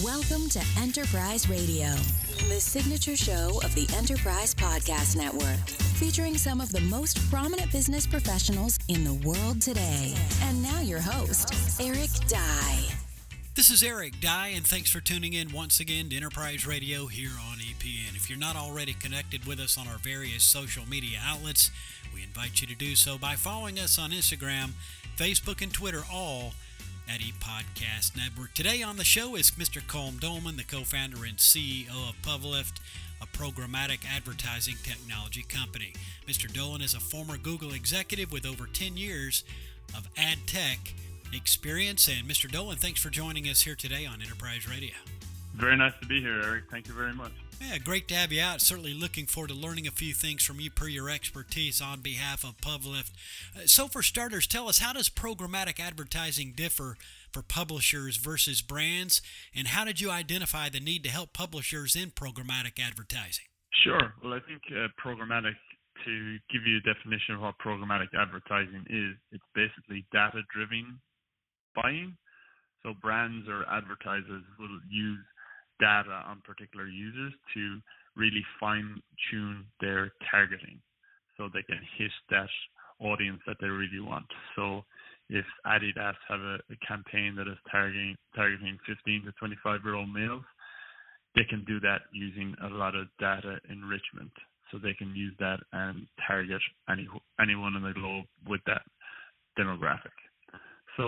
Welcome to Enterprise Radio, the signature show of the Enterprise Podcast Network, featuring some of the most prominent business professionals in the world today. And now your host, Eric Dye. This is Eric Dye, and thanks for tuning in once again to Enterprise Radio here on EPN. If you're not already connected with us on our various social media outlets, we invite you to do so by following us on Instagram, Facebook, and Twitter, all at ePodcast Network. Today on the show is Mr. Colm Dolan, the co-founder and CEO of Publift, a programmatic advertising technology company. Mr. Dolan is a former Google executive with over 10 years of ad tech experience. And Mr. Dolan, thanks for joining us here today on Enterprise Radio. Very nice to be here, Eric. Thank you very much. Yeah, great to have you out. Certainly looking forward to learning a few things from you per your expertise on behalf of Publift. So for starters, tell us, how does programmatic advertising differ for publishers versus brands? And how did you identify the need to help publishers in programmatic advertising? Sure. Well, I think programmatic, to give you a definition of what programmatic advertising is, it's basically data-driven buying. So brands or advertisers will use data on particular users to really fine-tune their targeting so they can hit that audience that they really want. So if Adidas have a campaign that is targeting 15 to 25-year-old males, they can do that using a lot of data enrichment. So they can use that and target anyone in the globe with that demographic. So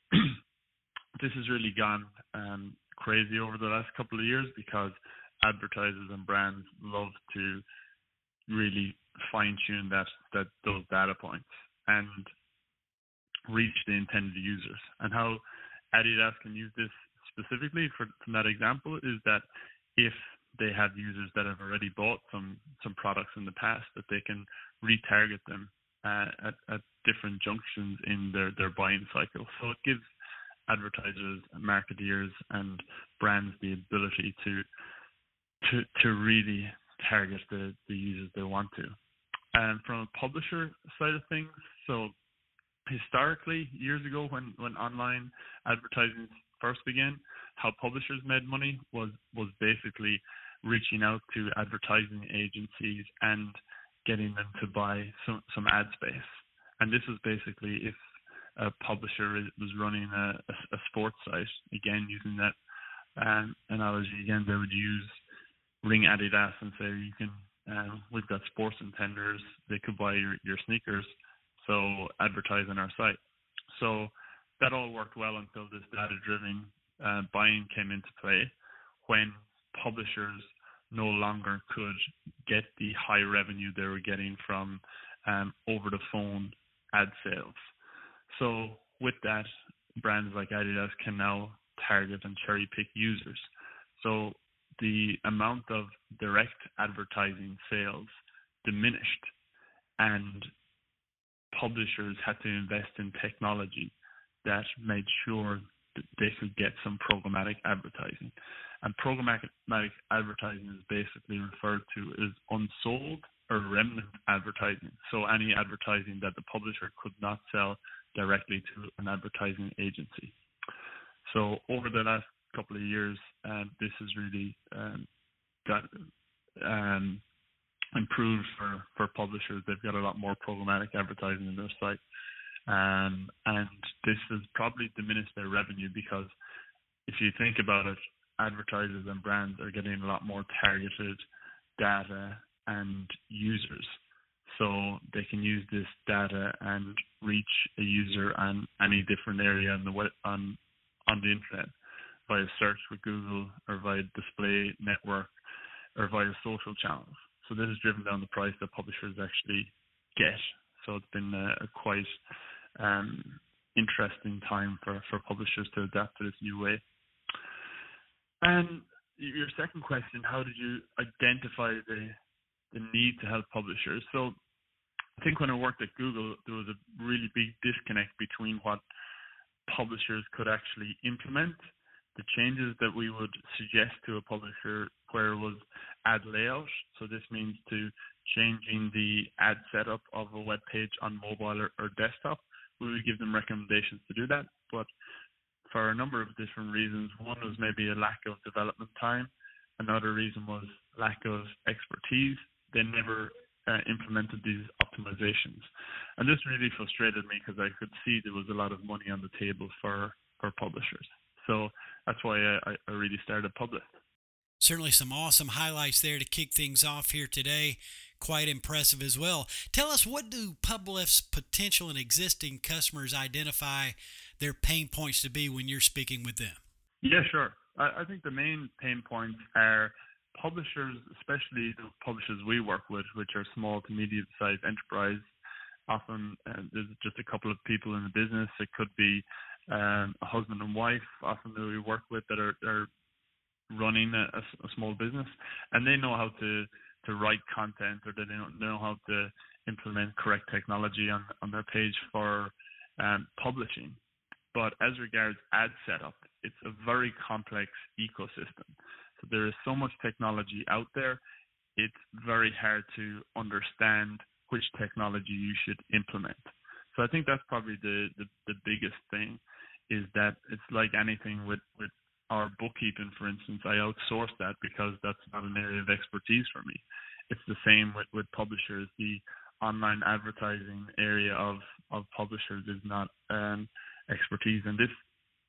this has really gone crazy over the last couple of years because advertisers and brands love to really fine-tune those data points and reach the intended users. And how Adidas can use this specifically from that example is that if they have users that have already bought some products in the past, that they can retarget them at different junctions in their buying cycle. So it gives advertisers, marketeers, and brands the ability to really target the users they want to. And from a publisher side of things, so historically, years ago when online advertising first began, how publishers made money was basically reaching out to advertising agencies and getting them to buy some ad space. And this was basically if a publisher was running a sports site, again, using that analogy again, they would ring Adidas and say, you can, we've got sports intenders, they could buy your sneakers, so advertise on our site. So that all worked well until this data-driven buying came into play, when publishers no longer could get the high revenue they were getting from over-the-phone ad sales. So with that, brands like Adidas can now target and cherry-pick users. So the amount of direct advertising sales diminished, and publishers had to invest in technology that made sure that they could get some programmatic advertising. And programmatic advertising is basically referred to as unsold or remnant advertising. So any advertising that the publisher could not sell directly to an advertising agency. So over the last couple of years, this has really got improved for publishers. They've got a lot more programmatic advertising in their site. And this has probably diminished their revenue because if you think about it, advertisers and brands are getting a lot more targeted data and users. So they can use this data and reach a user on any different area on the web, on the internet, via search with Google or via display network or via social channels. So this has driven down the price that publishers actually get. So it's been a quite interesting time for publishers to adapt to this new way. And your second question, how did you identify the need to help publishers? So I think when I worked at Google, there was a really big disconnect between what publishers could actually implement, the changes that we would suggest to a publisher, where it was ad layout. So this means to changing the ad setup of a web page on mobile or desktop. We would give them recommendations to do that. But for a number of different reasons. One was maybe a lack of development time. Another reason was lack of expertise. They never implemented these optimizations. And this really frustrated me because I could see there was a lot of money on the table for publishers. So that's why I really started Publist. Certainly some awesome highlights there to kick things off here today. Quite impressive as well. Tell us, what do Publist's potential and existing customers identify their pain points to be when you're speaking with them? Yeah, sure. I think the main pain points are publishers, especially the publishers we work with, which are small to medium-sized enterprise. Often there's just a couple of people in the business. It could be a husband and wife, often that we work with, that are running a small business, and they know how to write content, or they don't know how to implement correct technology on their page for publishing. But as regards ad setup, it's a very complex ecosystem. So there is so much technology out there, it's very hard to understand which technology you should implement. So I think that's probably the biggest thing, is that it's like anything with our bookkeeping, for instance. I outsource that because that's not an area of expertise for me. It's the same with publishers. The online advertising area of publishers is not expertise, and this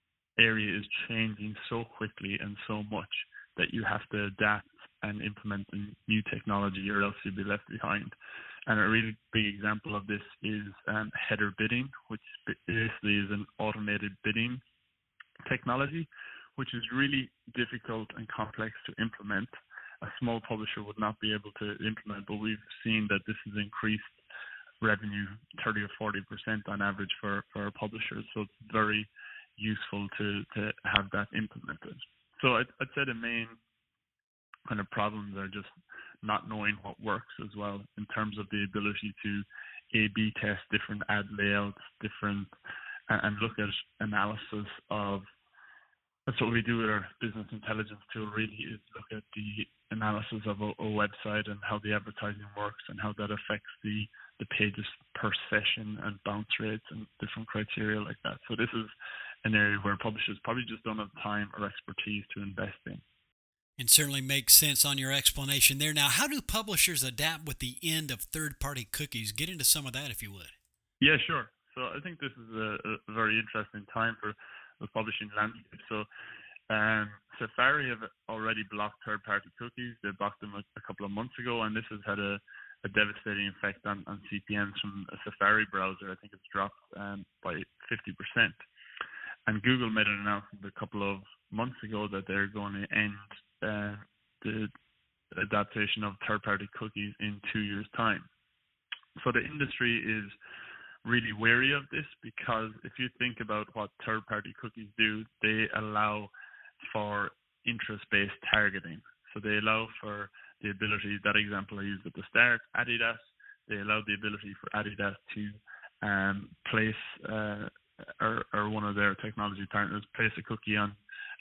area is changing so quickly and so much that you have to adapt and implement new technology, or else you'll be left behind. And a really big example of this is header bidding, which basically is an automated bidding technology, which is really difficult and complex to implement. A small publisher would not be able to implement, but we've seen that this has increased revenue 30 or 40% on average for our publishers. So it's very useful to have that implemented. So I'd say the main kind of problems are just not knowing what works as well, in terms of the ability to A/B test different ad layouts, and look at analysis of. That's what we do with our business intelligence tool, really, is look at the analysis of a website and how the advertising works and how that affects the pages per session and bounce rates and different criteria like that. So this is an area where publishers probably just don't have time or expertise to invest in. And certainly makes sense on your explanation there. Now, how do publishers adapt with the end of third-party cookies? Get into some of that, if you would. Yeah, sure. So I think this is a very interesting time for the publishing landscape. So Safari have already blocked third-party cookies. They blocked them a couple of months ago, and this has had a devastating effect on CPMs from a Safari browser. I think it's dropped by 50%. And Google made an announcement a couple of months ago that they're going to end the adaptation of third-party cookies in 2 years' time. So the industry is really wary of this, because if you think about what third-party cookies do, they allow for interest-based targeting. So they allow for the ability, that example I used at the start, Adidas, they allow the ability for Adidas to place or one of their technology partners place a cookie on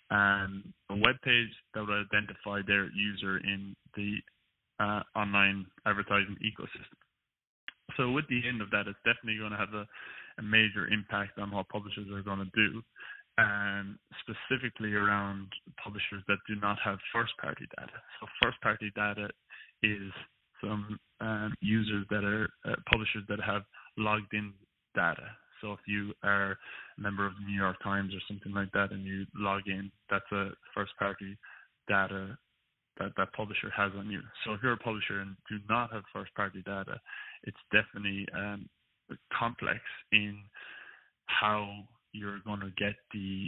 a web page that would identify their user in the online advertising ecosystem. So with the end of that, it's definitely going to have a major impact on what publishers are going to do, and specifically around publishers that do not have first-party data. So first-party data is some users that are publishers that have logged in data. So if you are a member of the New York Times or something like that and you log in, that's a first-party data that publisher has on you. So if you're a publisher and do not have first-party data, it's definitely complex in how you're going to get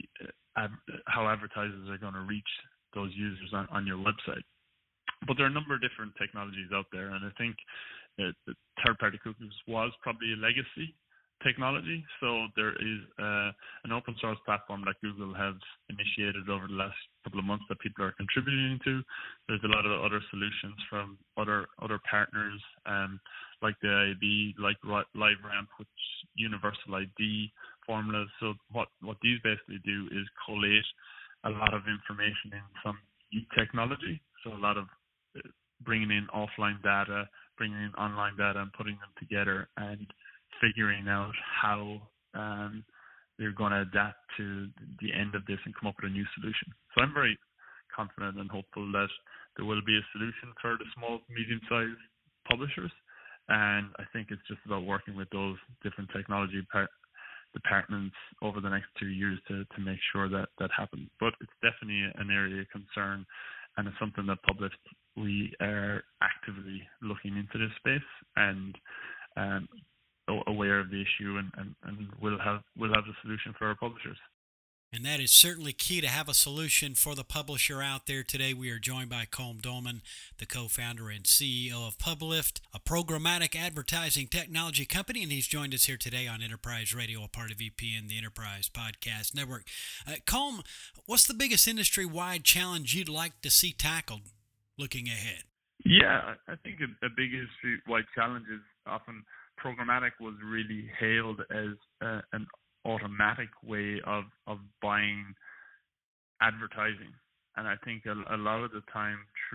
how advertisers are going to reach those users on your website. But there are a number of different technologies out there, and I think the third-party cookies was probably a legacy technology. So there is an open source platform that Google has initiated over the last couple of months that people are contributing to. There's a lot of other solutions from other partners, like the IAB, like LiveRamp, which universal ID formulas. So what these basically do is collate a lot of information in some technology. So a lot of bringing in offline data, bringing in online data, and putting them together and figuring out how they're going to adapt to the end of this and come up with a new solution. So I'm very confident and hopeful that there will be a solution for the small, medium-sized publishers. And I think it's just about working with those different technology departments over the next 2 years to make sure that happens. But it's definitely an area of concern, and it's something that Publift, we are actively looking into this space and aware of the issue, and we'll have the solution for our publishers. And that is certainly key to have a solution for the publisher out there. Today we are joined by Colm Doman, the co-founder and CEO of Publift, a programmatic advertising technology company, and he's joined us here today on Enterprise Radio, a part of EPN, the Enterprise Podcast Network. Colm, what's the biggest industry-wide challenge you'd like to see tackled looking ahead? Yeah, I think a big industry-wide challenge is often programmatic was really hailed as an automatic way of buying advertising, and I think a lot of the time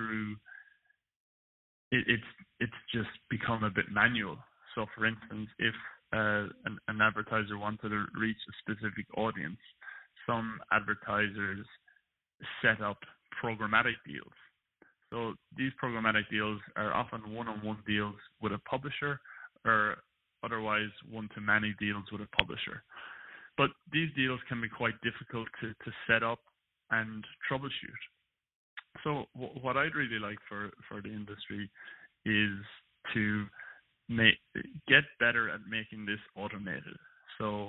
it's just become a bit manual. So for instance, if an advertiser wanted to reach a specific audience, some advertisers set up programmatic deals. So these programmatic deals are often one-on-one deals with a publisher, or otherwise one-to-many deals with a publisher. But these deals can be quite difficult to set up and troubleshoot. So what I'd really like for the industry is to get better at making this automated. So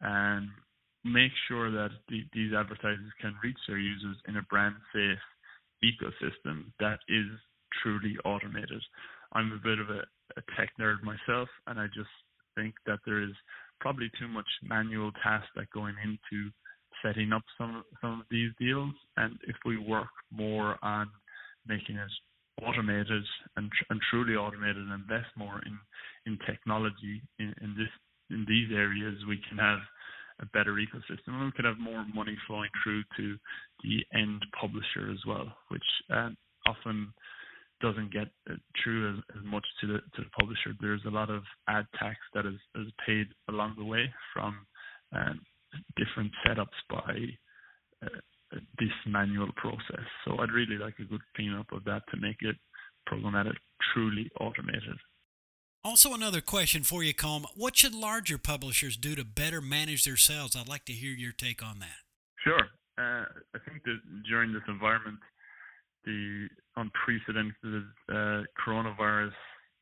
make sure that these advertisers can reach their users in a brand safe ecosystem that is truly automated. I'm a bit of a tech nerd myself, and I just think that there is probably too much manual tasks that going into setting up some of these deals. And if we work more on making it automated and truly automated, and invest more in technology in these areas, we can have a better ecosystem, and we could have more money flowing through to the end publisher as well, which often doesn't get through as much to the publisher. There's a lot of ad tax that is paid along the way from different setups by this manual process. So I'd really like a good cleanup of that to make it programmatic, truly automated. Also, another question for you, Colm. What should larger publishers do to better manage their sales? I'd like to hear your take on that. Sure. I think that during this environment, the unprecedented coronavirus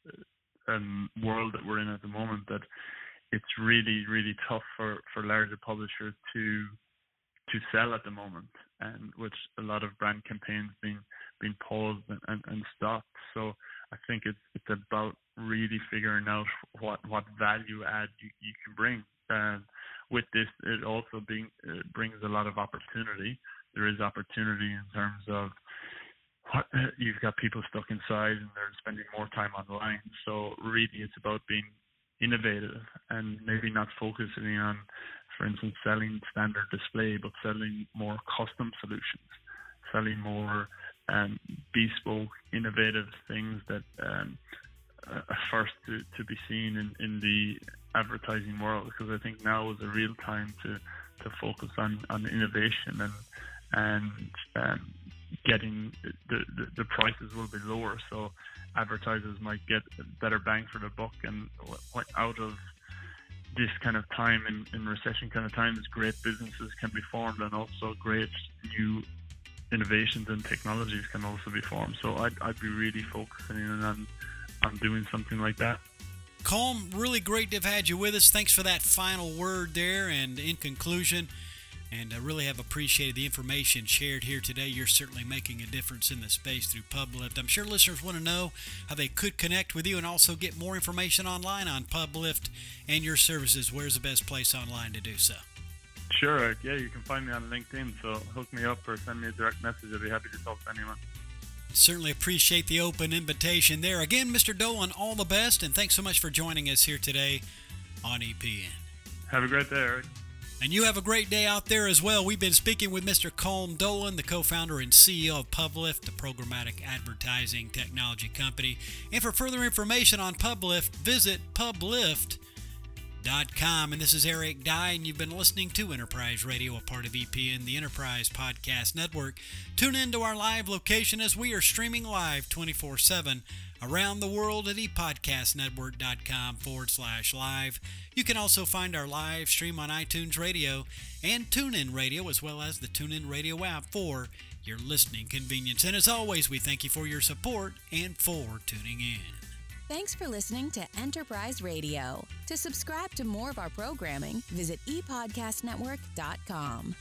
world that we're in at the moment, that it's really, really tough for larger publishers to sell at the moment, and with a lot of brand campaigns being paused and stopped. So I think it's about really figuring out what value add you can bring. With this, it also brings a lot of opportunity. There is opportunity in terms of you've got people stuck inside and they're spending more time online. So really it's about being innovative and maybe not focusing on, for instance, selling standard display, but selling more custom solutions, selling more bespoke, innovative things that are first to be seen in the advertising world. Because I think now is a real time to focus on innovation and getting the prices will be lower, so advertisers might get a better bang for the buck. And out of this kind of time, in recession kind of times, great businesses can be formed, and also great new innovations and technologies can also be formed. So I'd be really focusing on doing something like that. Colm, really great to have had you with us. Thanks for that final word there. And in conclusion, and I really have appreciated the information shared here today. You're certainly making a difference in the space through Publift. I'm sure listeners want to know how they could connect with you and also get more information online on Publift and your services. Where's the best place online to do so? Sure. Yeah, you can find me on LinkedIn, so hook me up or send me a direct message. I'll be happy to talk to anyone. Certainly appreciate the open invitation there. Again, Mr. Dolan, all the best, and thanks so much for joining us here today on EPN. Have a great day, Eric. And you have a great day out there as well. We've been speaking with Mr. Colm Dolan, the co-founder and CEO of Publift, a programmatic advertising technology company. And for further information on Publift, visit publift.com. EnterpriseRadio.com. And this is Eric Dye, and you've been listening to Enterprise Radio, a part of EPN, the Enterprise Podcast Network. Tune in to our live location as we are streaming live 24/7 around the world at epodcastnetwork.com/live. You can also find our live stream on iTunes Radio and TuneIn Radio, as well as the TuneIn Radio app for your listening convenience. And as always, we thank you for your support and for tuning in. Thanks for listening to Enterprise Radio. To subscribe to more of our programming, visit epodcastnetwork.com.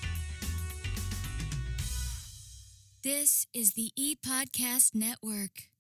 This is the ePodcast Network.